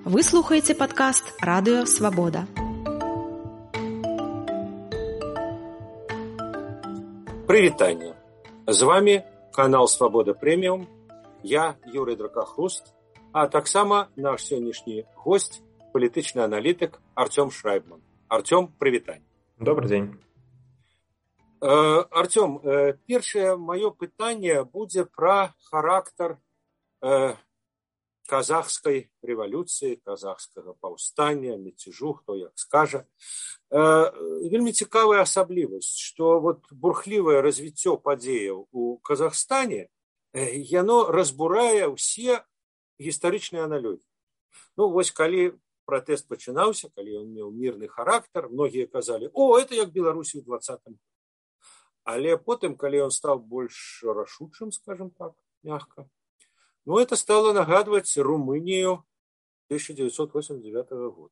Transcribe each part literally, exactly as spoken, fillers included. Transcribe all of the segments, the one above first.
Вы слухаеце падкаст Радыё Свабода. Прывітанне. З вами канал Свабода Прэміум. Я Юрый Дракахруст, а таксама наш сённяшні гость, палітычны аналітык Артём Шрайбман. Артём, прывітанне. Добрый день. Э, Артём, э, першае маё пытанне будзе пра характар э, казахскай рэвалюцыі, казахскага паўстання, мяцежу, хто як скажа. Э, вельмі цікавая асаблівасць, што вот бурхлівае развіццё падзеяў у Казахстане, э, яно разбурае ўсе гістарычныя аналогіі. Ну, вось калі пратэст пачынаўся, калі ён меў мірны характар, многія казалі: «О, это як Беларусі ў двадцатым». Але потым, калі ён стаў больш рашучым, скажем так, мягка, ну, это стало нагадывать Румынию тысяча девятьсот восемьдесят девятого года.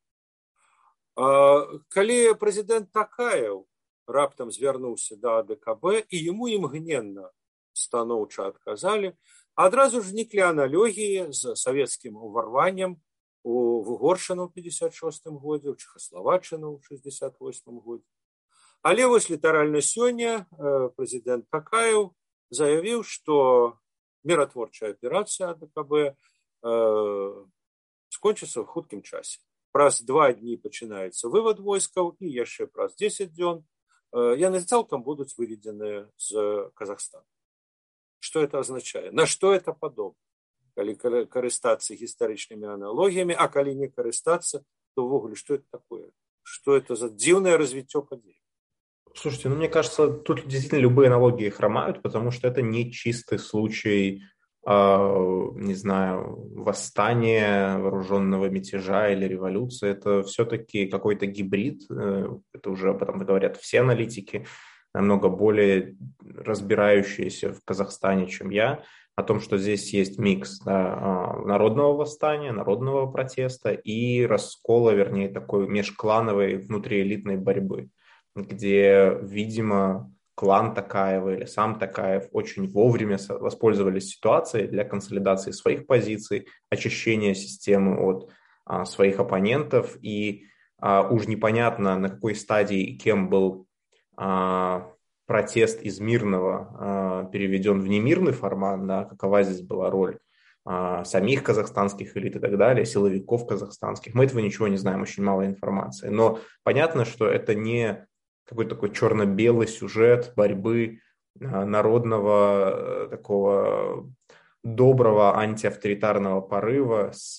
А, калі прэзідэнт Такаев раптам звярнуўся да АДКБ, і яму імгненна станоўча адказалі, адразу ж зніклі аналогіі з савецкім уварваннем у Угоршчыну ў пятьдесят шостым годзе, у Чехаславаччыну ў шестьдесят восьмым годзе. Але вось літаральна сёння прэзідэнт Такаев заявіў, што міратворчая аперацыя АДКБ э, скончыцца ў хуткім часе. Праз два дні пачынаецца вывад войскаў, і яшчэ праз дзесяць дзён э, яны цалкам будуць выведзеныя з Казахстана. Што это азначае? На што это падобна? Калі карыстацца гістарычнымі аналогіямі, а калі не карыстацца, то ўвогуле што это такое? Что это за дзіўнае развіццё падзей? Слушайте, ну мне кажется, тут действительно любые аналогии хромают, потому что это не чистый случай, э, не знаю, восстания, вооруженного мятежа или революции. Это все-таки какой-то гибрид, э, это уже об этом говорят все аналитики, намного более разбирающиеся в Казахстане, чем я, о том, что здесь есть микс, да, народного восстания, народного протеста и раскола, вернее, такой межклановой внутриэлитной борьбы, где, видимо, клан Такаева или сам Такаев очень вовремя воспользовались ситуацией для консолидации своих позиций, очищения системы от а, своих оппонентов. И а, уж непонятно, на какой стадии и кем был а, протест из мирного а, переведен в немирный формат, да, какова здесь была роль а, самих казахстанских элит и так далее, силовиков казахстанских. Мы этого ничего не знаем, очень мало информации. Но понятно, что это не какой-то такой черно-белый сюжет борьбы народного такого доброго антиавторитарного порыва с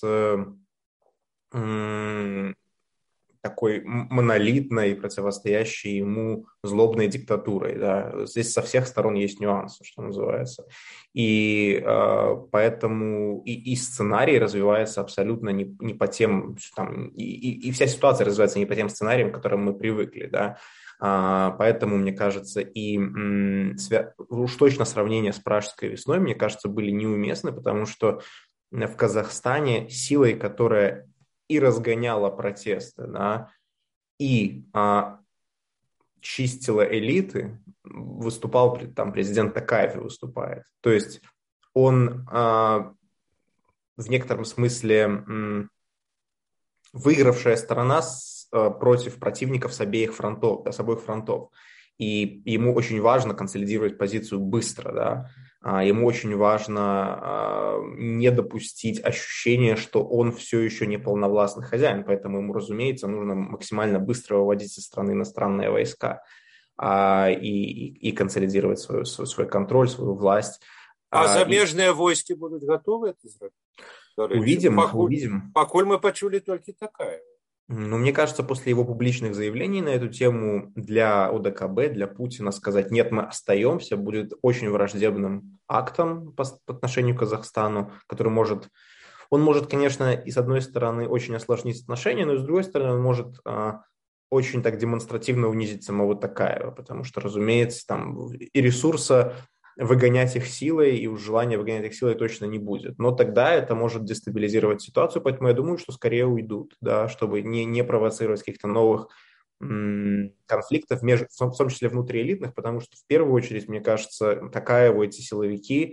м- такой монолитной, противостоящей ему злобной диктатурой. Да. Здесь со всех сторон есть нюансы, что называется. И э, поэтому и, и сценарий развивается абсолютно не, не по тем, там, и, и, и вся ситуация развивается не по тем сценариям, к которым мы привыкли, да. А, поэтому, мне кажется, и м, свя... уж точно сравнение с Пражской весной, мне кажется, были неуместны, потому что в Казахстане силой, которая и разгоняла протесты, да, и а, чистила элиты, выступал там президент Такаев и выступает. То есть он а, в некотором смысле м, выигравшая сторона с против противников с обеих фронтов, да, с обоих фронтов. И ему очень важно консолидировать позицию быстро, да. Ему очень важно не допустить ощущения, что он все еще не полновластный хозяин, поэтому ему, разумеется, нужно максимально быстро выводить из страны иностранные войска и, и, и консолидировать свой, свой, свой контроль, свою власть. А замежные и... войски будут готовы это сделать? Увидим, покуль, увидим. Покуль мы почули только такая. Ну, мне кажется, после его публичных заявлений на эту тему для ОДКБ, для Путина сказать «нет, мы остаемся» будет очень враждебным актом по, по отношению к Казахстану, который может... Он может, конечно, и с одной стороны очень осложнить отношения, но и с другой стороны он может а, очень так демонстративно унизить самого Такаева, потому что, разумеется, там и ресурса выгонять их силой, и уж желания выгонять их силой точно не будет. Но тогда это может дестабилизировать ситуацию, поэтому я думаю, что скорее уйдут, да, чтобы не, не провоцировать каких-то новых м- конфликтов, между, в том числе внутриэлитных, потому что в первую очередь, мне кажется, Такаеву эти силовики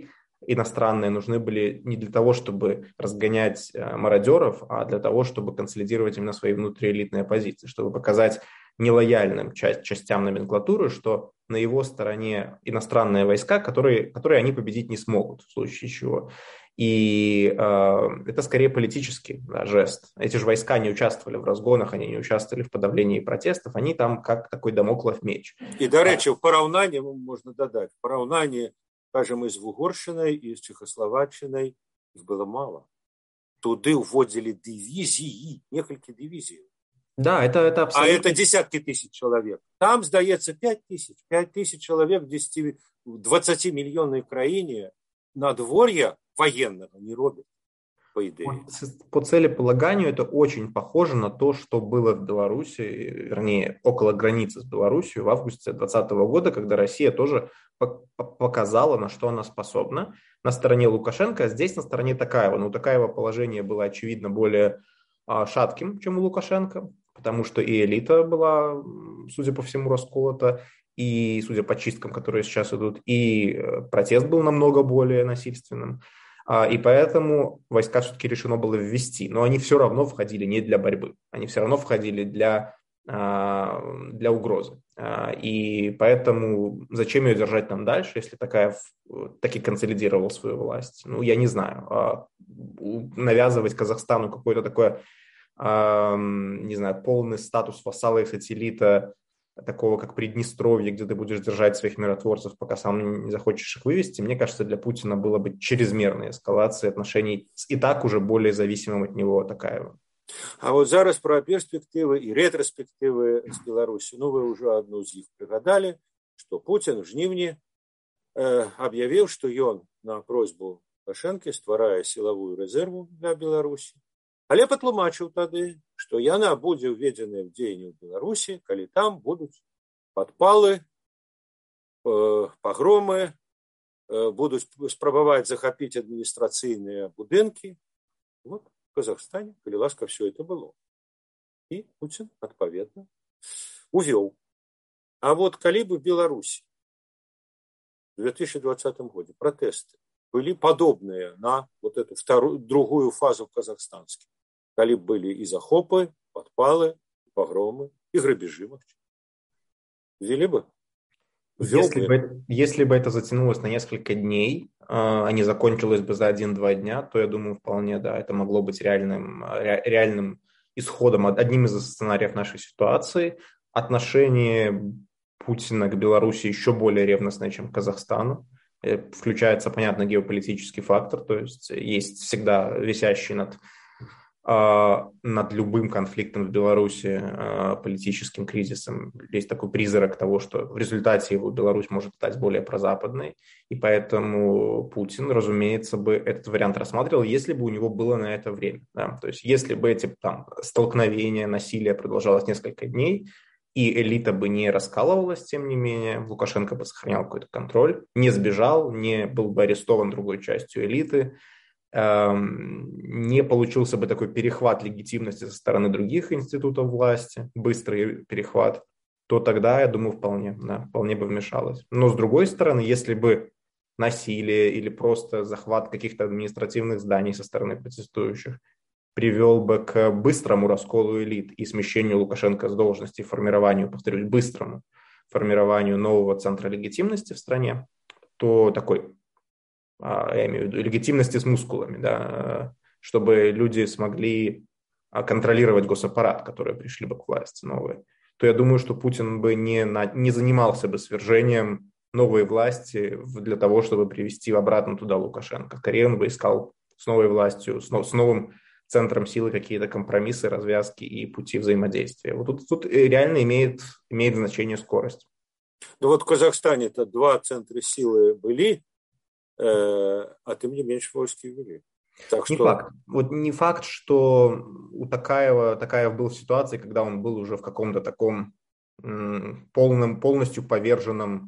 иностранные нужны были не для того, чтобы разгонять мародеров, а для того, чтобы консолидировать именно свои внутриэлитные позиции, чтобы показать нелояльным часть, частям номенклатуры, что на его стороне иностранные войска, которые, которые они победить не смогут в случае чего. И э, это скорее политический, да, жест. Эти же войска не участвовали в разгонах, они не участвовали в подавлении протестов, они там как такой дамоклов меч. І, до речі, в порівнянні, можна додати, в порівнянні, скажімо, із Угорщиною і з Чехословаччиною їх було мало. Туди вводили дивізії, кілька дивізій. Да, это, это абсолютно... А это десятки тысяч человек. Там, сдается, пять тысяч. пять тысяч человек в двадцатимиллионной краине надворья военного не робят, по идее. По целеполаганию это очень похоже на то, что было в Беларуси, вернее, около границы с Беларусью в августе двадцатого года, когда Россия тоже показала, на что она способна. На стороне Лукашенко, а здесь на стороне Токаева. Но у Токаева положение было, очевидно, более шатким, чем у Лукашенко, потому что и элита была, судя по всему, расколота, и, судя по чисткам, которые сейчас идут, и протест был намного более насильственным. И поэтому войска все-таки решено было ввести. Но они все равно входили не для борьбы, они все равно входили для, для угрозы. И поэтому зачем ее держать там дальше, если Токаев таки консолидировал свою власть? Ну, я не знаю. Навязывать Казахстану какое-то такое, не знаю, полный статус вассала и сателлита, такого как Приднестровье, где ты будешь держать своих миротворцев, пока сам не захочешь их вывести, мне кажется, для Путина было бы чрезмерной эскалацией отношений с и так уже более зависимым от него Токаевым. А вот зараз про перспективы и ретроспективы с Беларусью. Ну, вы уже одну из них пригадали, что Путин в жнівні э, объявил, что он на просьбу Лукашенко стварае силовую резерву для Беларуси. Але патлумачыў тады, што яна будзе ўведзеная ў дзеянне ў Беларусі, калі там будуць падпалы, пагромы, будуць спрабаваць захапіць адміністрацыйныя будынкі. Вот в Казахстане, калі ласка, все это было. І Путин, адпаведна, увёў. А вот калі бы в Беларусі в две тысячи двадцатом году протесты были подобные на вот эту вторую, другую фазу казахстанских, коли были и захопы, подпалы, погромы, и грабежи. Ввели бы? Если бы, если бы это затянулось на несколько дней, а не закончилось бы за один-два дня, то, я думаю, вполне, да, это могло быть реальным, реальным исходом, одним из сценариев нашей ситуации. Отношение Путина к Беларуси еще более ревностное, чем к Казахстану. Включается, понятно, геополитический фактор, то есть есть всегда висящий над, над любым конфликтом в Беларуси политическим кризисом. Есть такой призрак того, что в результате его Беларусь может стать более прозападной, и поэтому Путин, разумеется, бы этот вариант рассматривал, если бы у него было на это время. Да? То есть если бы эти там, столкновения, насилие продолжалось несколько дней, и элита бы не раскалывалась, тем не менее, Лукашенко бы сохранял какой-то контроль, не сбежал, не был бы арестован другой частью элиты, эм, не получился бы такой перехват легитимности со стороны других институтов власти, быстрый перехват, то тогда, я думаю, вполне, да, вполне бы вмешалось. Но с другой стороны, если бы насилие или просто захват каких-то административных зданий со стороны протестующих привел бы к быстрому расколу элит и смещению Лукашенко с должности, формированию, повторюсь, быстрому формированию нового центра легитимности в стране, то такой, я имею в виду, легитимности с мускулами, да, чтобы люди смогли контролировать госаппарат, которые пришли бы к власти новые, то я думаю, что Путин бы не, не занимался бы свержением новой власти для того, чтобы привести обратно туда Лукашенко. Скорее он бы искал с новой властью, с новым центром силы какие-то компромиссы, развязки и пути взаимодействия. Вот тут, тут реально имеет, имеет значение скорость. Ну вот в Казахстане-то два центра силы были, э, а тем не меньше войски ввели. Так не что... факт. Вот не факт, что у Токаева, Токаев был в ситуации, когда он был уже в каком-то таком м, полном, полностью поверженном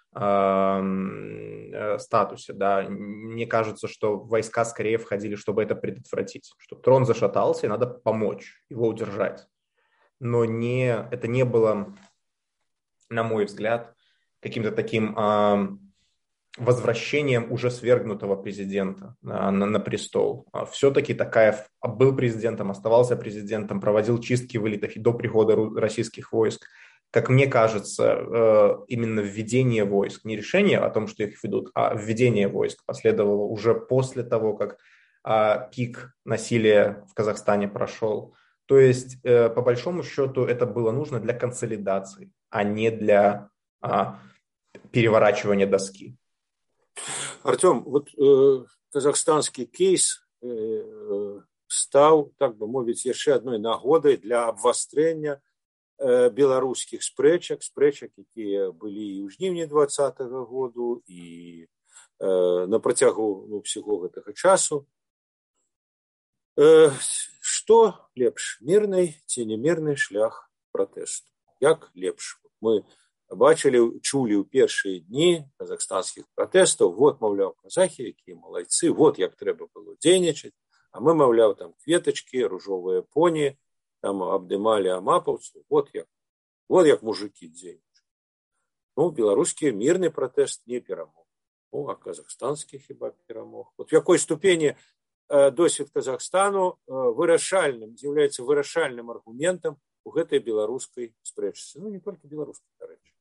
статусе, да, мне кажется, что войска скорее входили, чтобы это предотвратить, что трон зашатался, и надо помочь его удержать. Но не, это не было, на мой взгляд, каким-то таким, возвращением уже свергнутого президента на, на, на престол. Все-таки Токаев был президентом, оставался президентом, проводил чистки в элитах и до прихода российских войск. Как мне кажется, именно введение войск, не решение о том, что их ведут, а введение войск последовало уже после того, как пик насилия в Казахстане прошел. То есть, по большому счету, это было нужно для консолидации, а не для переворачивания доски. Артем, вот э, казахстанский кейс э, стал, так бы мовить, еще одной нагодой для обвострения беларускіх спрэчак, спрэчак, якія былі і ў жніўні двадцатага году, і э, на працягу ну, ўсяго гэтага часу. Э, што лепш, мірны ці немірны шлях пратэсту? Як лепш? Мы бачылі, чулі ў першыя дні казахстанскіх пратэстаў, вот, маўляў, казахі, якія малайцы, вот як трэба было дзейнічаць, а мы, маўляў, там кветачкі, ружовыя поні, там абдымалі амапаўцу, вот як, вот як мужики дзейнічаюць. Ну, беларускі мірны пратэст не перамог. Ну, а казахстанскі хіба перамог. Вот в якой ступені э, досвед Казахстану э, вырашальным, з'яўляецца вырашальным аргументам у гэтай беларускай спрэчцы. Ну, не только беларускай, до речи.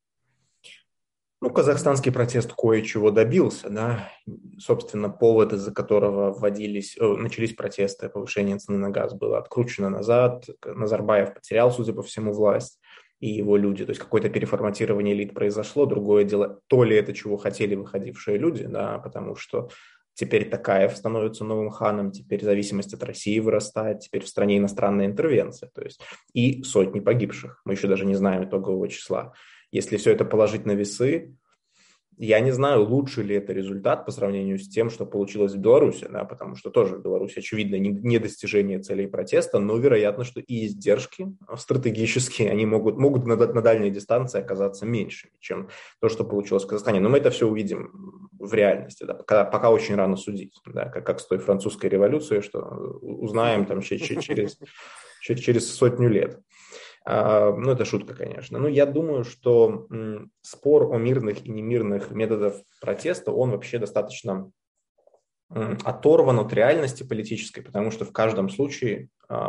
Ну, казахстанский протест кое-чего добился, да, собственно, повод, из-за которого вводились, начались протесты, повышение цены на газ было откручено назад, Назарбаев потерял, судя по всему, власть и его люди, то есть какое-то переформатирование элит произошло, другое дело, то ли это чего хотели выходившие люди, да, потому что теперь Токаев становится новым ханом, теперь зависимость от России вырастает, теперь в стране иностранная интервенция, то есть и сотни погибших, мы еще даже не знаем итогового числа. Если все это положить на весы, я не знаю, лучше ли это результат по сравнению с тем, что получилось в Беларуси, да, потому что тоже в Беларуси, очевидно, не достижение целей протеста, но вероятно, что и издержки стратегические, они могут, могут на, на дальней дистанции оказаться меньшими, чем то, что получилось в Казахстане. Но мы это все увидим в реальности, да, пока, пока очень рано судить, да, как, как с той французской революцией, что узнаем там через, через сотню лет. Ну, это шутка, конечно. Но я думаю, что спор о мирных и немирных методах протеста, он вообще достаточно оторван от реальности политической, потому что в каждом случае,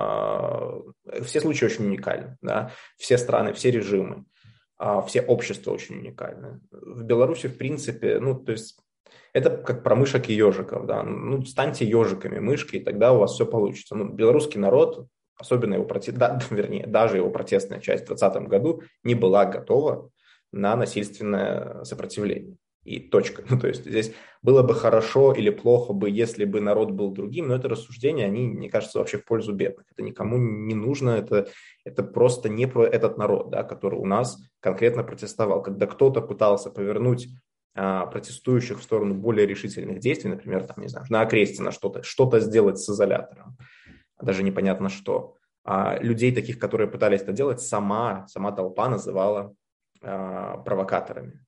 все случаи очень уникальны, да? Все страны, все режимы, все общества очень уникальны. В Беларуси, в принципе, ну, то есть это как про мышек и ежиков, да? Ну, станьте ежиками, мышки, и тогда у вас все получится. Ну, белорусский народ, особенно его протест, да, вернее, даже его протестная часть в двадцатом году не была готова на насильственное сопротивление. И точка. Ну, то есть здесь было бы хорошо или плохо бы, если бы народ был другим, но это рассуждения, они, мне кажется, вообще в пользу бедных. Это никому не нужно, это, это просто не про этот народ, да, который у нас конкретно протестовал. Когда кто-то пытался повернуть а, протестующих в сторону более решительных действий, например, там, не знаю, на окресте на что-то, что-то сделать с изолятором, даже непонятно что. А людей таких, которые пытались это делать, сама, сама толпа называла а, провокаторами.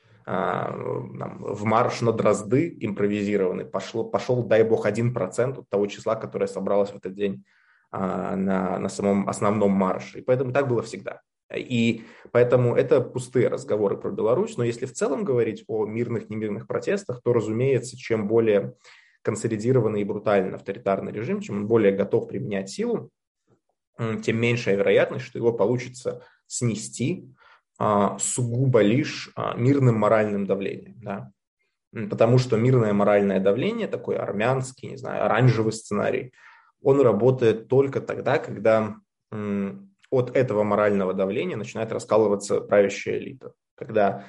А, там, в марш на Дрозды импровизированный пошло, пошел, дай бог, один процент от того числа, которое собралось в этот день а, на, на самом основном марше. И поэтому так было всегда. И поэтому это пустые разговоры про Беларусь. Но если в целом говорить о мирных, немирных протестах, то, разумеется, чем более консолидированный и брутальный авторитарный режим, чем он более готов применять силу, тем меньшая вероятность, что его получится снести а, сугубо лишь а, мирным моральным давлением. Да? Потому что мирное моральное давление, такой армянский, не знаю, оранжевый сценарий, он работает только тогда, когда м, от этого морального давления начинает раскалываться правящая элита. Когда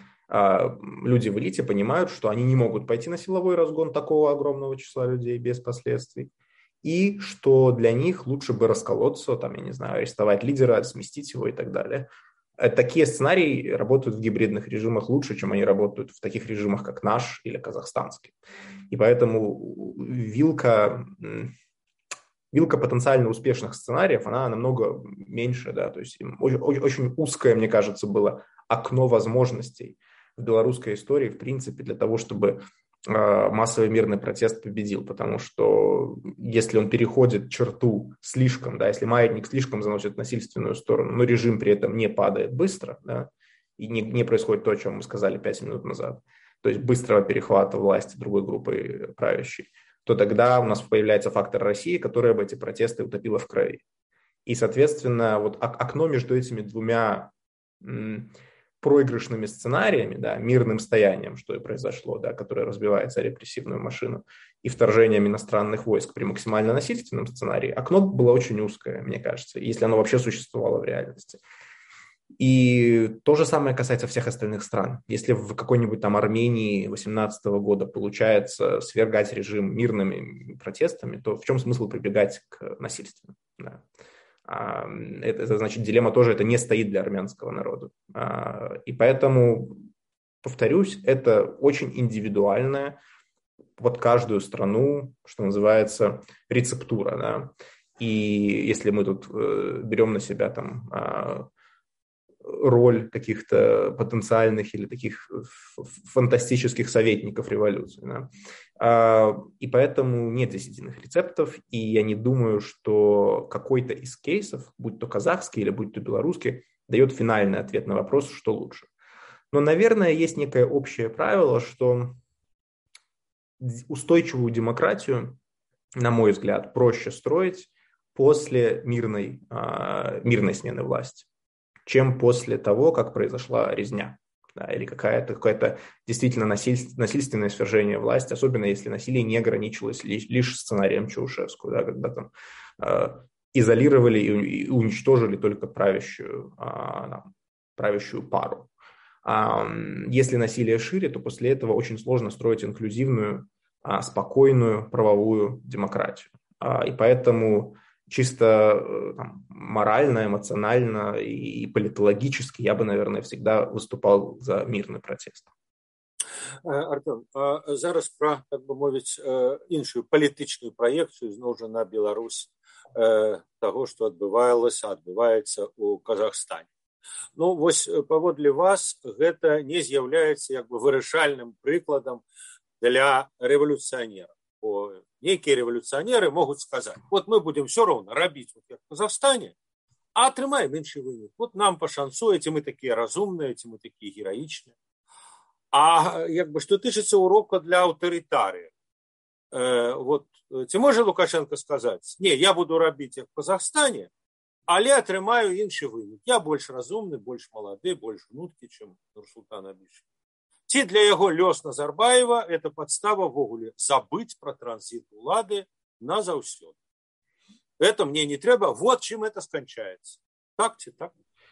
люди в элите понимают, что они не могут пойти на силовой разгон такого огромного числа людей без последствий, и что для них лучше бы расколоться, там, я не знаю, арестовать лидера, сместить его и так далее. Такие сценарии работают в гибридных режимах лучше, чем они работают в таких режимах, как наш или казахстанский. И поэтому вилка, вилка потенциально успешных сценариев, она намного меньше, да, то есть очень, очень узкое, мне кажется, было окно возможностей в белорусской истории, в принципе, для того, чтобы э, массовый мирный протест победил, потому что если он переходит черту слишком, да, если маятник слишком заносит в насильственную сторону, но режим при этом не падает быстро, да, и не, не происходит то, о чем мы сказали пять минут назад, то есть быстрого перехвата власти другой группой правящей, то тогда у нас появляется фактор России, которая бы эти протесты утопила в крови. И, соответственно, вот окно между этими двумя м, проигрышными сценариями, да, мирным стоянием, что и произошло, да, которое разбивается о репрессивную машину, и вторжением иностранных войск при максимально насильственном сценарии, окно было очень узкое, мне кажется, если оно вообще существовало в реальности. И то же самое касается всех остальных стран. Если в какой-нибудь там Армении две тысячи восемнадцатого года получается свергать режим мирными протестами, то в чем смысл прибегать к насильству? Да. Это, это значит, дилемма тоже это не стоит для армянского народа. И поэтому, повторюсь, это очень индивидуальная под каждую страну, что называется, рецептура. Да? И если мы тут берем на себя там роль каких-то потенциальных или таких фантастических советников революции. Да? И поэтому нет здесь единых рецептов, и я не думаю, что какой-то из кейсов, будь то казахский или будь то белорусский, дает финальный ответ на вопрос, что лучше. Но, наверное, есть некое общее правило, что устойчивую демократию, на мой взгляд, проще строить после мирной, мирной смены власти, чем после того, как произошла резня, да, или какая-то, какое-то действительно насильственное, насильственное свержение власти, особенно если насилие не ограничилось лишь, лишь сценарием Чаушеску, да, когда там э, изолировали и, и уничтожили только правящую, э, там, правящую пару. А если насилие шире, то после этого очень сложно строить инклюзивную, э, спокойную правовую демократию. А, и поэтому чисто там, морально, эмоционально и политологически я бы, наверное, всегда выступал за мирный протест. Артем, а зараз про, так бы мовіць, іншую палітычную праекцыю зноў жа на Беларусь таго, што адбывалася, адбываецца ў Казахстане. Ну, вось паводле вас гэта не з'яўляецца як бы вырашальным прыкладам для рэвалюцыянераў. Бо некие революционеры могут сказать, вот мы будем все равно робить вот как в Казахстане, а атрымаем меньший вынік. Вот нам пашанцуе, мы такие разумные, мы такие героичные. А як бы, что тычыцца урока для аўтарытарыя. Э, вот, ці можа Лукашенко сказать, не, я буду робить як в Казахстане, але атрымаю іншы вынік. Я больш разумны, больш малады, больш гнуткі, чым Нурсултан Абишев. Ці для яго лёс Назарбаева – это подстава ввогуле забыть про транзит улады назаўсёды. Это мне не трэба, вот чем это скончается. Так ці так?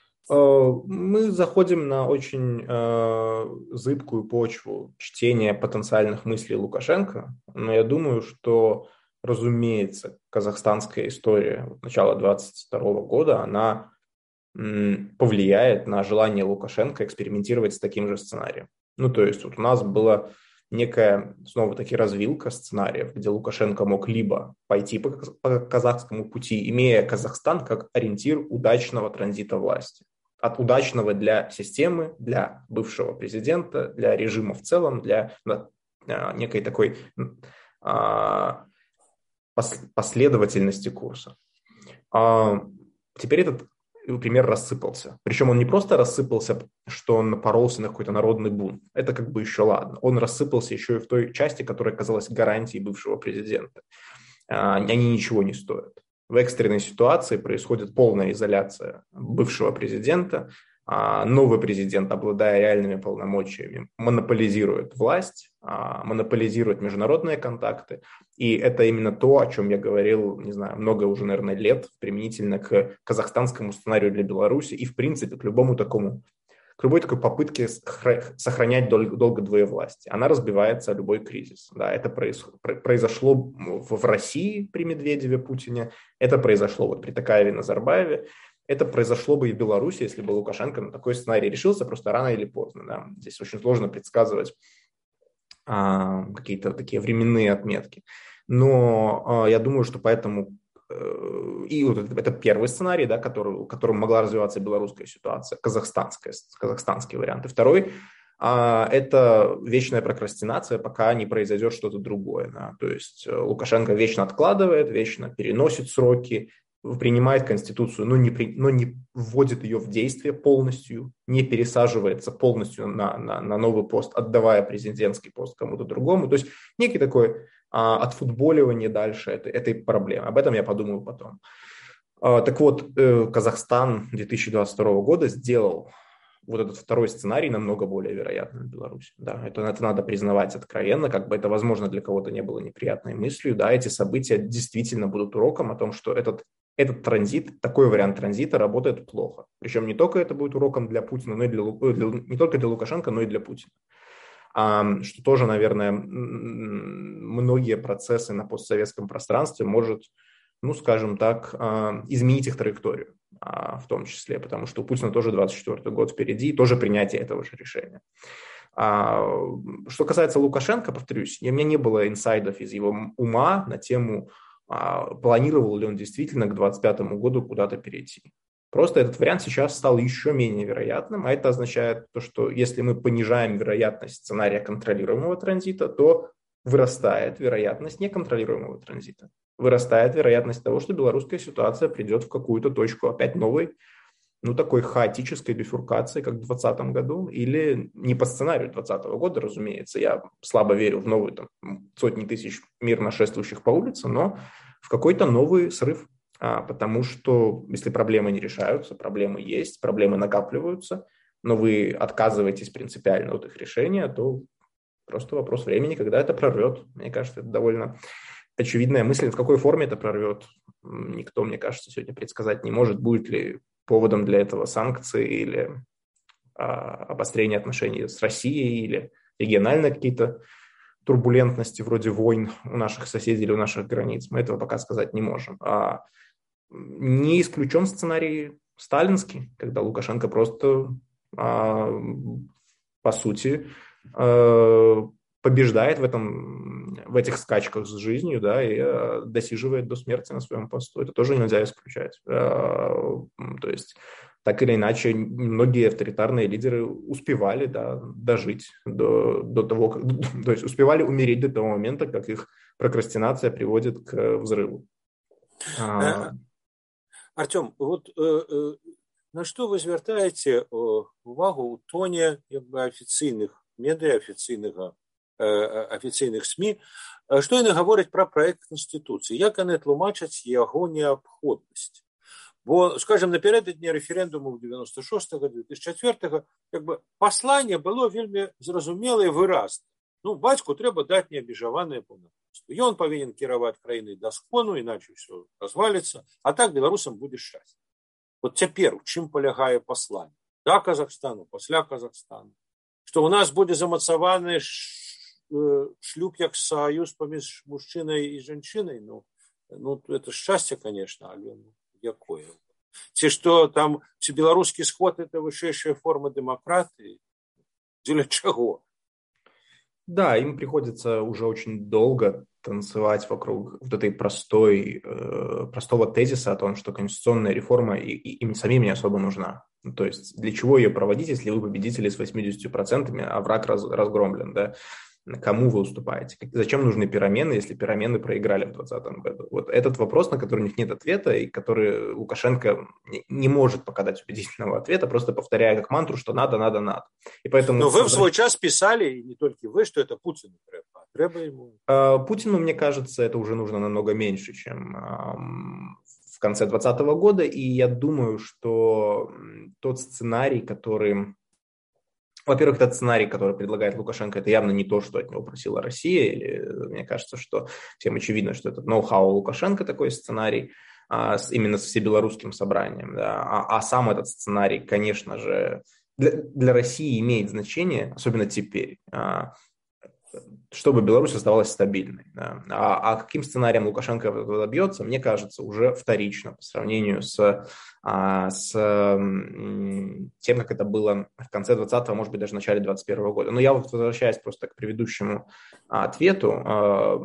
Мы заходим на очень э, зыбкую почву чтения потенциальных мыслей Лукашенко, но я думаю, что, разумеется, казахстанская история начала двадцать второго года, она м, повлияет на желание Лукашенко экспериментировать с таким же сценарием. Ну, то есть вот у нас была некая, снова-таки, развилка сценариев, где Лукашенко мог либо пойти по, по казахскому пути, имея Казахстан как ориентир удачного транзита власти. От удачного для системы, для бывшего президента, для режима в целом, для а, некой такой а, пос, последовательности курса. А, теперь этот пример рассыпался. Причем он не просто рассыпался, что он напоролся на какой-то народный бунт. Это как бы еще ладно. Он рассыпался еще и в той части, которая казалась гарантией бывшего президента. Они ничего не стоят. В экстренной ситуации происходит полная изоляция бывшего президента. Новый президент, обладая реальными полномочиями, монополизирует власть, монополизирует международные контакты. И это именно то, о чем я говорил, не знаю, много уже, наверное, лет, применительно к казахстанскому сценарию для Беларуси и, в принципе, к любому такому, к любой такой попытке сохранять долго, долго двоевластие. Она разбивается о любой кризис. Да, это произошло в России при Медведеве, Путине, это произошло вот при Токаеве, Назарбаеве. Это произошло бы и в Беларуси, если бы Лукашенко на такой сценарий решился, просто рано или поздно. Да. Здесь очень сложно предсказывать а, какие-то такие временные отметки. Но а, я думаю, что поэтому... Э, и вот это, это первый сценарий, да, который, которым могла развиваться белорусская ситуация, казахстанская, казахстанский вариант. И второй а, – это вечная прокрастинация, пока не произойдет что-то другое. Да. То есть Лукашенко вечно откладывает, вечно переносит сроки, принимает Конституцию, но не, при, но не вводит ее в действие полностью, не пересаживается полностью на, на, на новый пост, отдавая президентский пост кому-то другому. То есть некий такой а, отфутболивание дальше этой, этой проблемы. Об этом я подумаю потом. А, так вот, э, Казахстан две тысячи двадцать второго года сделал вот этот второй сценарий намного более вероятным в Беларуси. Да, это, это надо признавать откровенно, как бы это, возможно, для кого-то не было неприятной мыслью. Да, эти события действительно будут уроком о том, что этот, этот транзит, такой вариант транзита работает плохо. Причем не только это будет уроком для Путина, но и для, для, не только для Лукашенко, но и для Путина. А, что тоже, наверное, многие процессы на постсоветском пространстве может, ну, скажем так, изменить их траекторию, в том числе, потому что у Путина тоже двадцать четвёртый год впереди, и тоже принятие этого же решения. Что касается Лукашенко, повторюсь, у меня не было инсайдов из его ума на тему, планировал ли он действительно к двадцать пятому году куда-то перейти. Просто этот вариант сейчас стал еще менее вероятным, а это означает то, что если мы понижаем вероятность сценария контролируемого транзита, то вырастает вероятность неконтролируемого транзита. Вырастает вероятность того, что белорусская ситуация придет в какую-то точку опять новой, ну, такой хаотической бифуркации, как в двадцатом году, или не по сценарию двадцатого года, разумеется. Я слабо верю в новые там, сотни тысяч мирно шествующих по улице, но в какой-то новый срыв, а, потому что если проблемы не решаются, проблемы есть, проблемы накапливаются, но вы отказываетесь принципиально от их решения, то просто вопрос времени, когда это прорвет. Мне кажется, это довольно очевидная мысль. В какой форме это прорвет, никто, мне кажется, сегодня предсказать не может. Будет ли поводом для этого санкции или а, обострение отношений с Россией или региональные какие-то турбулентности вроде войн у наших соседей или у наших границ. Мы этого пока сказать не можем. А, не исключен сценарий сталинский, когда Лукашенко просто, а, по сути, а, побеждает в, этом, в этих скачках с жизнью, да, и э, досиживает до смерти на своем посту. Это тоже нельзя исключать. Э, то есть, так или иначе, многие авторитарные лидеры успевали, да, дожить до, до того, как, то есть успевали умереть до того момента, как их прокрастинация приводит к взрыву. Артем, вот э, э, на что вы звертаете увагу у тоне офиційних медіа, офіційного афіцыйных СМІ, што яны гавораць пра праект Канстытуцыі, як яны тлумачаць яго неабходнасць. Бо, скажем, напярэдадні рэферэндуму девяносто шестого две тысячи четвёртого как бы пасланне было вельмі зразумелае і выразна. Ну, бацьку трэба даць неабмежаванае паўнамоцтва. Ён павінен кіраваць краінай да скону, іначе ўсё разваліцца, а так беларусам будзе шчасце. Вот цяпер у чым палягае пасланне? Да Казахстану, пасля Казахстану. Што ў нас будзе замацаваны шлюб як саюз паміж мужчынай і жанчынай, ну, ну это шчасце, конечно, але ну, якое? Ці што там ці беларускі сход это вышэйшая форма дэмакратыі? Дзеля чаго? Да, им приходится уже очень долго танцевать вокруг вот этой простой, э, простого тезиса о том, что конституционная реформа и, и, им самим не особо нужна. То есть для чего ее проводить, если вы победители с восемьдесят процентов, а враг раз, разгромлен, да? Кому вы уступаете? Зачем нужны перемены, если перемены проиграли в двадцатом году? Вот этот вопрос, на который у них нет ответа, и который Лукашенко не может пока дать убедительного ответа, просто повторяя как мантру, что надо, надо, надо. И поэтому... Но вы в свой час писали, и не только вы, что это Путину треба. Треба ему... Путину, мне кажется, это уже нужно намного меньше, чем в конце двадцатого года, и я думаю, что тот сценарий, который... Во-первых, этот сценарий, который предлагает Лукашенко, это явно не то, что от него просила Россия. Или, мне кажется, что всем очевидно, что это ноу-хау Лукашенко такой сценарий, а, с, именно с всебелорусским собранием. Да. А, а сам этот сценарий, конечно же, для, для России имеет значение, особенно теперь, а, чтобы Беларусь оставалась стабильной. Да. А, а каким сценарием Лукашенко добьется, мне кажется, уже вторично по сравнению с, а, с тем, как это было в конце двадцатого, может быть, даже в начале двадцать первого года. Но я вот возвращаюсь просто к предыдущему ответу. А,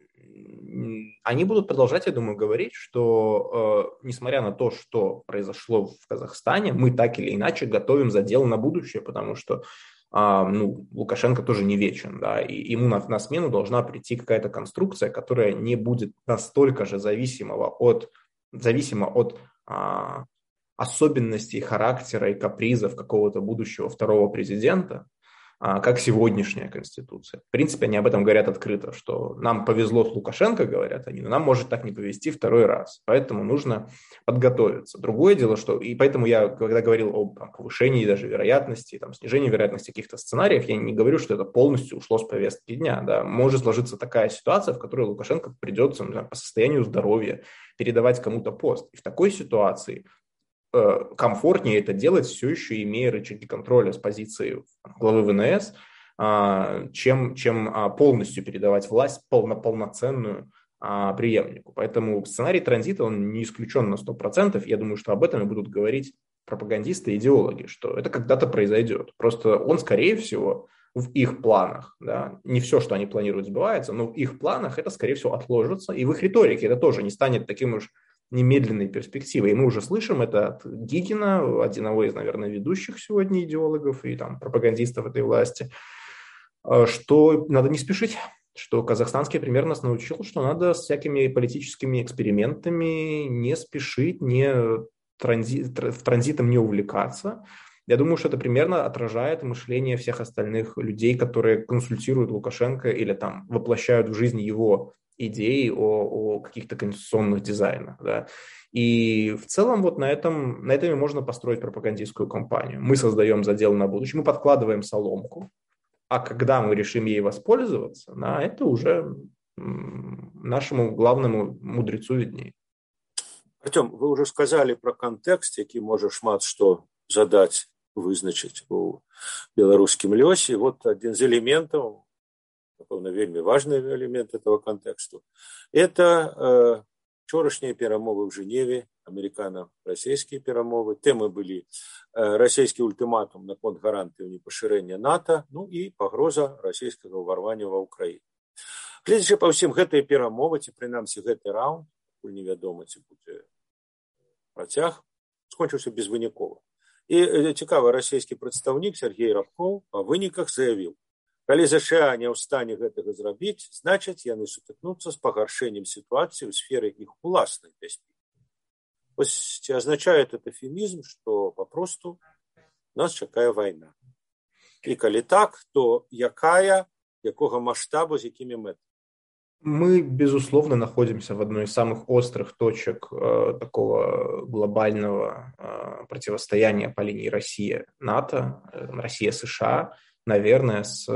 они будут продолжать, я думаю, говорить, что э, несмотря на то, что произошло в Казахстане, мы так или иначе готовим задел на будущее, потому что Uh, ну, Лукашенко тоже не вечен, да, и ему на, на смену должна прийти какая-то конструкция, которая не будет настолько же зависимого от зависимо от а, особенностей характера и капризов какого-то будущего второго президента, как сегодняшняя Конституция. В принципе, они об этом говорят открыто, что нам повезло с Лукашенко, говорят они, но нам может так не повезти второй раз. Поэтому нужно подготовиться. Другое дело, что... И поэтому я, когда говорил об там, повышении даже вероятности, там, снижении вероятности каких-то сценариев, я не говорю, что это полностью ушло с повестки дня. Да. Может сложиться такая ситуация, в которой Лукашенко придется, например, по состоянию здоровья передавать кому-то пост. И в такой ситуации комфортнее это делать, все еще имея рычаги контроля с позиции главы ВНС, чем, чем полностью передавать власть полно, полноценную преемнику. Поэтому сценарий транзита, он не исключен на сто процентов. Я думаю, что об этом и будут говорить пропагандисты и идеологи, что это когда-то произойдет. Просто он, скорее всего, в их планах, да, не все, что они планируют, сбывается, но в их планах это, скорее всего, отложится. И в их риторике это тоже не станет таким уж немедленной перспективы. И мы уже слышим это от Гигина, одного из, наверное, ведущих сегодня идеологов и там, пропагандистов этой власти, что надо не спешить, что казахстанский пример нас научил, что надо с всякими политическими экспериментами не спешить, не транзи, в транзитом не увлекаться. Я думаю, что это примерно отражает мышление всех остальных людей, которые консультируют Лукашенко или там воплощают в жизнь его идеи о, о каких-то конституционных дизайнах. Да. И в целом вот на этом, на этом и можно построить пропагандистскую кампанию. Мы создаем задел на будущее, мы подкладываем соломку, а когда мы решим ей воспользоваться, на это уже нашему главному мудрецу виднее. Артем, вы уже сказали про контекст, який може шмат што задаць, вызначыць у беларускім лёсе. Вот один из элементов, напэўна, вельмі важный элемент этого контексту, это вчорашнія э, перамовы в Женеве, американо-расійскія перамовы. Тэмы былі э, расійскі ультыматум наконт гарантыяў непашырэння НАТО, ну і пагроза расійскага ўварвання ва Ўкраіну. Гледзячы па ўсім гэтыя перамовы, ці прынамсі гэты раунд, пакуль невядома, ці будзе працяг, скончыўся безвынікова. І э, цікава, расійскі прадстаўнік Сергей Рабкоў па выніках заявіў: калі ЗША не ў стане гэтага зрабіць, значыць, яны сутыкнуцца з пагаршэннем сітуацыі ў сферы іх уласнай бяспекі. Вось ці азначае этот эфемізм, што папросту нас чакае вайна. І калі так, то якая, якога маштабу, з якімі мэтамі? Мы, безусловно, находимся в одной из самых острых точек э, такого глобального э, противостояния по линии Россия-НАТО, э, Россия-США, наверное, с,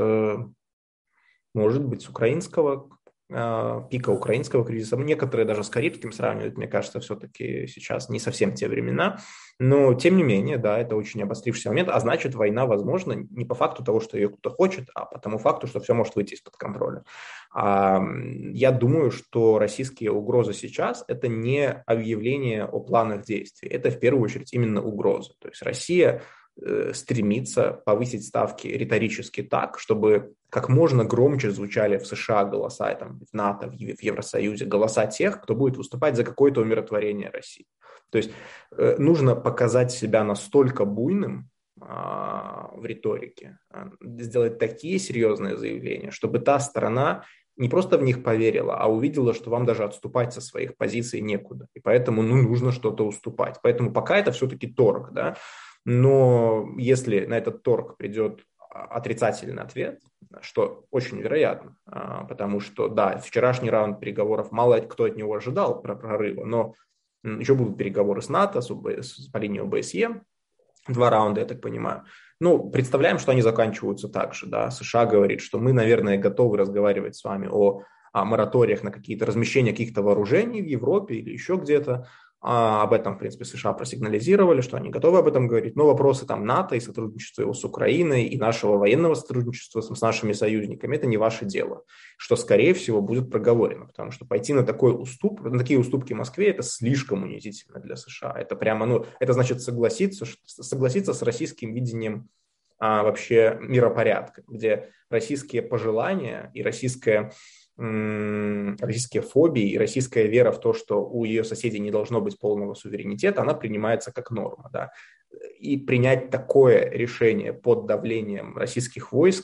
может быть, с украинского э, пика украинского кризиса. Некоторые даже с карибским сравнивают, мне кажется, все-таки сейчас не совсем те времена. Но, тем не менее, да, это очень обострившийся момент, а значит, война возможна не по факту того, что ее кто-то хочет, а по тому факту, что все может выйти из-под контроля. А, я думаю, что российские угрозы сейчас – это не объявление о планах действий, это в первую очередь именно угрозы. То есть Россия э, стремится повысить ставки риторически так, чтобы как можно громче звучали в США голоса, там, в НАТО, в Евросоюзе, голоса тех, кто будет выступать за какое-то умиротворение России. То есть э, нужно показать себя настолько буйным э, в риторике, э, сделать такие серьезные заявления, чтобы та сторона не просто в них поверила, а увидела, что вам даже отступать со своих позиций некуда. И поэтому ну, нужно что-то уступать. Поэтому пока это все-таки торг. Да? Но если на этот торг придет отрицательный ответ, что очень вероятно, э, потому что, да, вчерашний раунд переговоров, мало кто от него ожидал про прорыва, но еще будут переговоры с НАТО, с, с, по линии ОБСЕ, два раунда, я так понимаю. Ну, представляем, что они заканчиваются так же, да. США говорит, что мы, наверное, готовы разговаривать с вами о, о мораториях на какие-то размещения каких-то вооружений в Европе или еще где-то. А об этом, в принципе, США просигнализировали, что они готовы об этом говорить. Но вопросы там НАТО и сотрудничества его с Украиной, и нашего военного сотрудничества с нашими союзниками – это не ваше дело. Что, скорее всего, будет проговорено. Потому что пойти на такой уступ, на такие уступки Москве – это слишком унизительно для США. Это прямо, ну, это значит согласиться, согласиться с российским видением а, вообще миропорядка, где российские пожелания и российское... российские фобии и российская вера в то, что у ее соседей не должно быть полного суверенитета, она принимается как норма. Да? И принять такое решение под давлением российских войск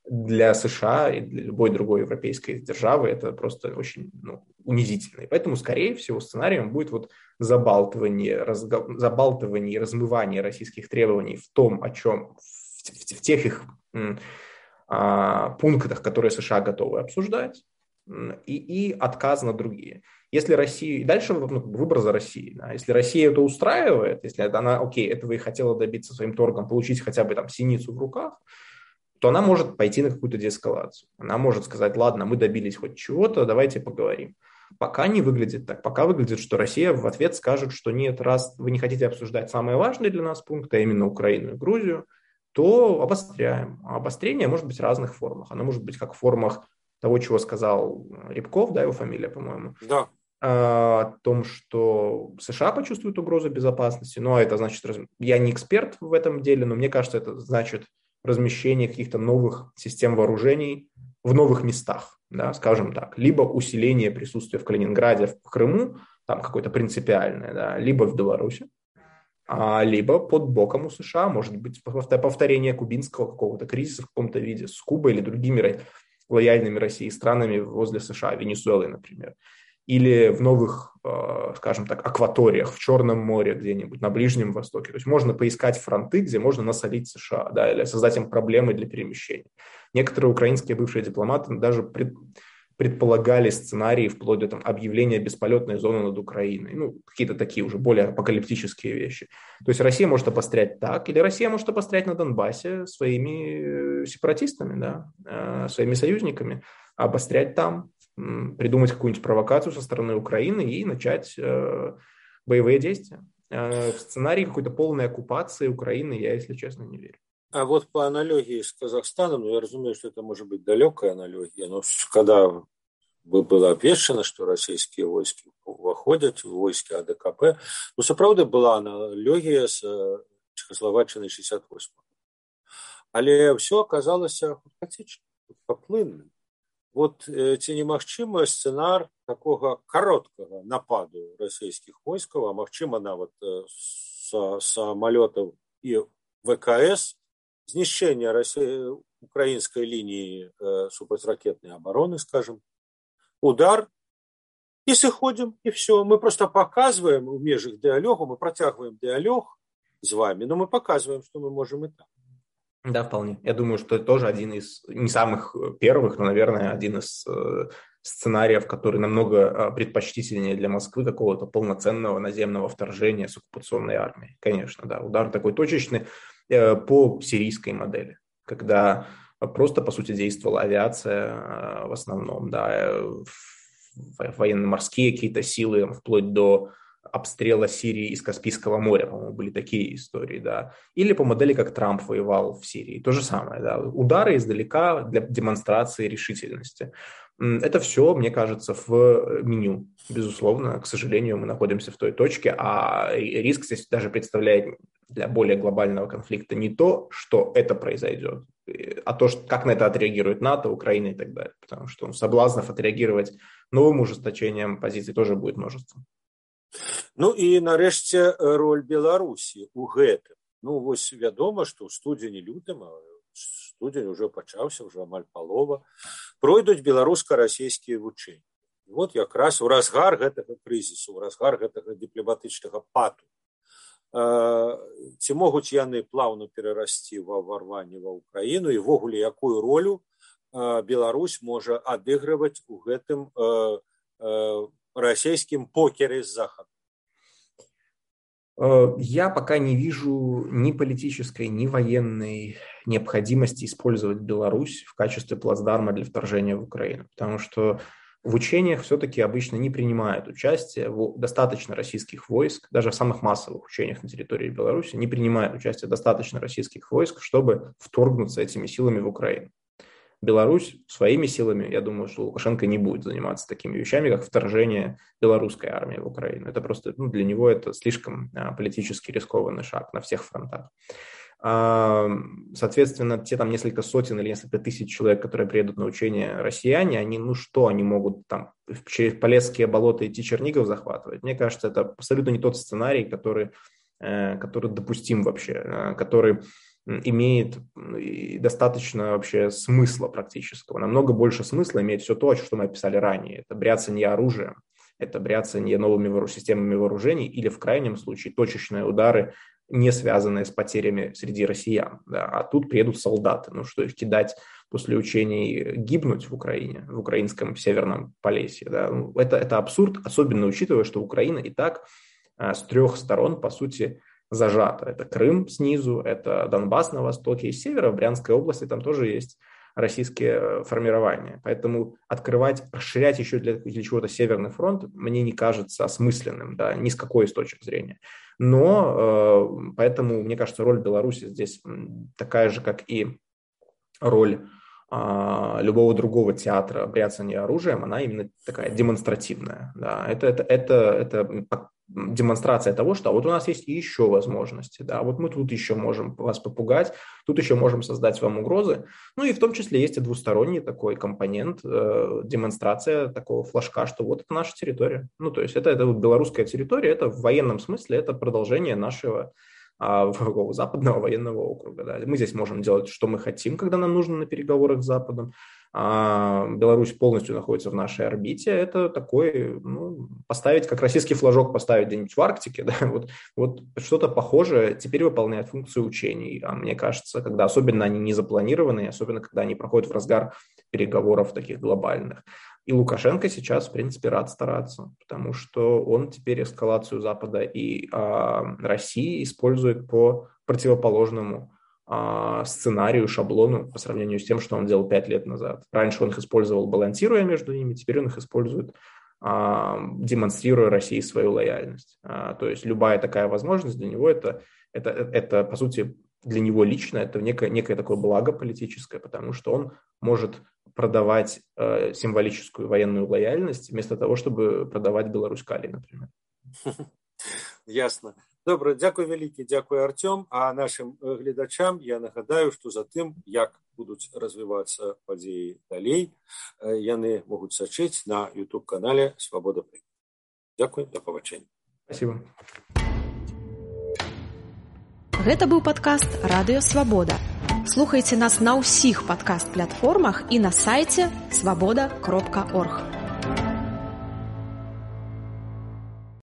для США и для любой другой европейской державы это просто очень ну, унизительно. И поэтому, скорее всего, сценарием будет вот забалтывание, разго... забалтывание и размывание российских требований в том, о чем, в, в, в тех их м, а, пунктах, которые США готовы обсуждать, и, и отказ на другие. Если Россия... И дальше ну, выбор за Россией. Да. Если Россия это устраивает, если она, окей, этого и хотела добиться своим торгом, получить хотя бы там синицу в руках, то она может пойти на какую-то деэскалацию. Она может сказать, ладно, мы добились хоть чего-то, давайте поговорим. Пока не выглядит так. Пока выглядит, что Россия в ответ скажет, что нет, раз вы не хотите обсуждать самые важные для нас пункты, а именно Украину и Грузию, то обостряем. А обострение может быть в разных формах. Оно может быть как в формах того, чего сказал Рябков, да, его фамилия, по-моему. Да. О том, что США почувствуют угрозу безопасности. Ну, а это значит, я не эксперт в этом деле, но мне кажется, это значит размещение каких-то новых систем вооружений в новых местах, да, скажем так. Либо усиление присутствия в Калининграде, в Крыму, там какое-то принципиальное, да, либо в Беларуси, а, либо под боком у США, может быть, повторение кубинского какого-то кризиса в каком-то виде с Кубой или другими лояльными России странами возле США, Венесуэлой, например. Или в новых, скажем так, акваториях, в Черном море где-нибудь, на Ближнем Востоке. То есть можно поискать фронты, где можно насолить США, да, или создать им проблемы для перемещения. Некоторые украинские бывшие дипломаты даже пред, предполагали сценарии вплоть до там, объявления бесполетной зоны над Украиной. Ну, какие-то такие уже более апокалиптические вещи. То есть Россия может обострять так, или Россия может обострять на Донбассе своими сепаратистами, да, своими союзниками, обострять там, придумать какую-нибудь провокацию со стороны Украины и начать э, боевые действия. Э, в сценарии какой-то полной оккупации Украины я, если честно, не верю. А вот по аналогии с Казахстаном, ну, я разумею, что это может быть далекая аналогия, но когда было обвешено, что российские войски выходят, войски АДКП, ну, сапраўды была аналогия с Чехословаччиной шестьдесят восьмого. Але все оказалось хаотично, поплынным. Вот ці немагчыма сцэнар такога кароткага нападу расійскіх войскаў, а магчыма нават са самалётаў і ВКС, знішчэння украінскай лініі супрацьракетнай абароны, скажем, удар, і сыходзім, і все. Мы просто показываем в межах дыалогу, мы протягиваем дыалог с вами, но мы показываем, что мы можем и так. Да, вполне. Я думаю, что это тоже один из, не самых первых, но, наверное, один из э, сценариев, который намного предпочтительнее для Москвы какого-то полноценного наземного вторжения с оккупационной армией. Конечно, да. Удар такой точечный э, по сирийской модели, когда просто, по сути, действовала авиация э, в основном, да, военно-морские какие-то силы, вплоть до обстрела Сирии из Каспийского моря, по-моему, были такие истории, да. Или по модели, как Трамп воевал в Сирии, то же самое, да. Удары издалека для демонстрации решительности. Это все, мне кажется, в меню, безусловно. К сожалению, мы находимся в той точке, а риск здесь даже представляет для более глобального конфликта не то, что это произойдет, а то, как на это отреагирует НАТО, Украина и так далее. Потому что соблазнов отреагировать новым ужесточением позиций тоже будет множество. Ну і нарэшце роль Беларусі у гэтым. Ну вось вядома, што ў студзені лютым, студзень уже пачаўся, уже амаль палова, пройдуць беларуска-расійскія вучэнні. Вот якраз у разгар гэтага крызісу, у разгар гэтага дыпламатычнага пату. Ці могуць яны плаўна перарасці ва ўварванне ва ўкраіну і ввогуле якую ролю Беларусь можа адыгрываць у гэтым российским покере с Запада? Я пока не вижу ни политической, ни военной необходимости использовать Беларусь в качестве плацдарма для вторжения в Украину, потому что в учениях все-таки обычно не принимают участие в достаточно российских войск, даже в самых массовых учениях на территории Беларуси не принимают участие достаточно российских войск, чтобы вторгнуться этими силами в Украину. Беларусь своими силами, я думаю, что Лукашенко не будет заниматься такими вещами, как вторжение белорусской армии в Украину. Это просто, ну, для него это слишком а, политически рискованный шаг на всех фронтах. А, соответственно, те там несколько сотен или несколько тысяч человек, которые приедут на учения россияне, они, ну что, они могут там через Полесские болота идти Чернигов захватывать? Мне кажется, это абсолютно не тот сценарий, который, который допустим вообще, который имеет достаточно вообще смысла практического. Намного больше смысла имеет все то, что мы описали ранее. Это бряцание оружием, это бряцание новыми системами вооружений или, в крайнем случае, точечные удары, не связанные с потерями среди россиян. Да. А тут приедут солдаты. Ну что, их кидать после учений гибнуть в Украине, в украинском Северном Полесье? Да. Ну, это, это абсурд, особенно учитывая, что Украина и так а, с трех сторон, по сути, зажата. Это Крым снизу, это Донбасс на востоке, и с севера, в Брянской области, там тоже есть российские формирования. Поэтому открывать, расширять еще для, для чего-то Северный фронт мне не кажется осмысленным, да, ни с какой из точек зрения. Но э, поэтому, мне кажется, роль Беларуси здесь такая же, как и роль э, любого другого театра бряцания оружием, она именно такая демонстративная. Да. Это, это, это, это демонстрация того, что вот у нас есть еще возможности, да, вот мы тут еще можем вас попугать, тут еще можем создать вам угрозы, ну и в том числе есть и двусторонний такой компонент, э, демонстрация такого флажка, что вот это наша территория, ну то есть это, это вот белорусская территория, это в военном смысле, это продолжение нашего а, западного военного округа, да. Мы здесь можем делать, что мы хотим, когда нам нужно на переговорах с Западом. А Беларусь полностью находится в нашей орбите, это такой, ну, поставить, как российский флажок поставить где-нибудь в Арктике, да, вот, вот что-то похожее теперь выполняет функцию учений, а мне кажется, когда особенно они не запланированы, особенно когда они проходят в разгар переговоров таких глобальных. И Лукашенко сейчас, в принципе, рад стараться, потому что он теперь эскалацию Запада и а, России использует по противоположному сценарию, шаблону по сравнению с тем, что он делал пять лет назад. Раньше он их использовал, балансируя между ними, теперь он их использует, демонстрируя России свою лояльность. То есть любая такая возможность для него это, это, это по сути, для него лично это некое, некое такое благо политическое, потому что он может продавать символическую военную лояльность вместо того, чтобы продавать Беларусь Калий, например. Ясно. Добре, дякую вялікі, дякую, Артём. А нашим гледачам я нагадаю, што за тым, як будуць развівацца падзеі далей, яны могуць сачыць на YouTube-канале Свабода Прыклад. Дякую, да пабачэння. Спасибо. Гэта быў падкаст «Радыё Свабода». Слухайце нас на ўсіх падкаст-платформах і на сайце свабода кропка орг.